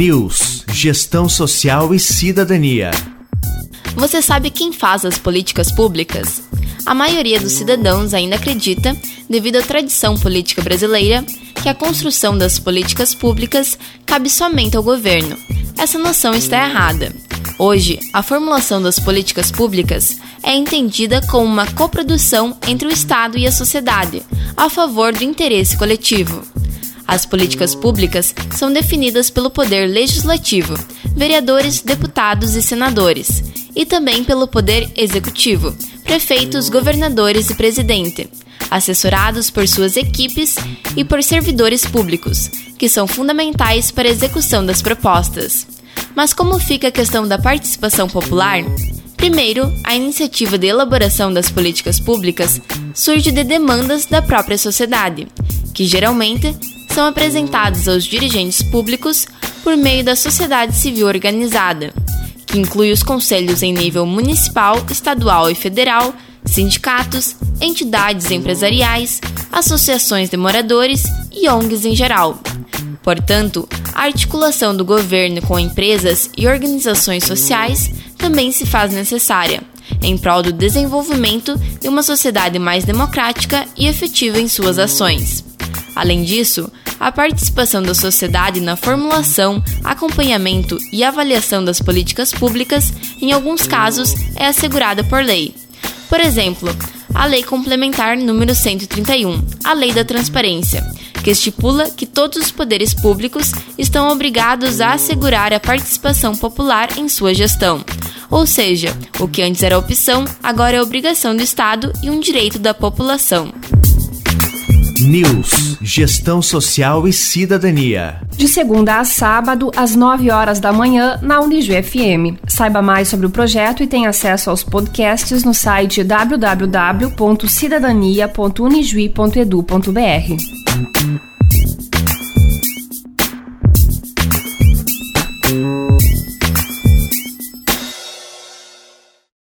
News, Gestão Social e Cidadania. Você sabe quem faz as políticas públicas? A maioria dos cidadãos ainda acredita, devido à tradição política brasileira, que a construção das políticas públicas cabe somente ao governo. Essa noção está errada. Hoje, a formulação das políticas públicas é entendida como uma coprodução entre o Estado e a sociedade, a favor do interesse coletivo. As políticas públicas são definidas pelo Poder Legislativo, vereadores, deputados e senadores, e também pelo Poder Executivo, prefeitos, governadores e presidente, assessorados por suas equipes e por servidores públicos, que são fundamentais para a execução das propostas. Mas como fica a questão da participação popular? Primeiro, a iniciativa de elaboração das políticas públicas surge de demandas da própria sociedade, que geralmente são apresentadas aos dirigentes públicos por meio da sociedade civil organizada, que inclui os conselhos em nível municipal, estadual e federal, sindicatos, entidades empresariais, associações de moradores e ONGs em geral. Portanto, a articulação do governo com empresas e organizações sociais também se faz necessária, em prol do desenvolvimento de uma sociedade mais democrática e efetiva em suas ações. Além disso, a participação da sociedade na formulação, acompanhamento e avaliação das políticas públicas, em alguns casos, é assegurada por lei. Por exemplo, a Lei Complementar número 131, a Lei da Transparência, que estipula que todos os poderes públicos estão obrigados a assegurar a participação popular em sua gestão. Ou seja, o que antes era opção, agora é obrigação do Estado e um direito da população. News, Gestão Social e Cidadania. De segunda a sábado, às 9 horas da manhã, na Unijuí FM. Saiba mais sobre o projeto e tenha acesso aos podcasts no site www.cidadania.unijuí.edu.br.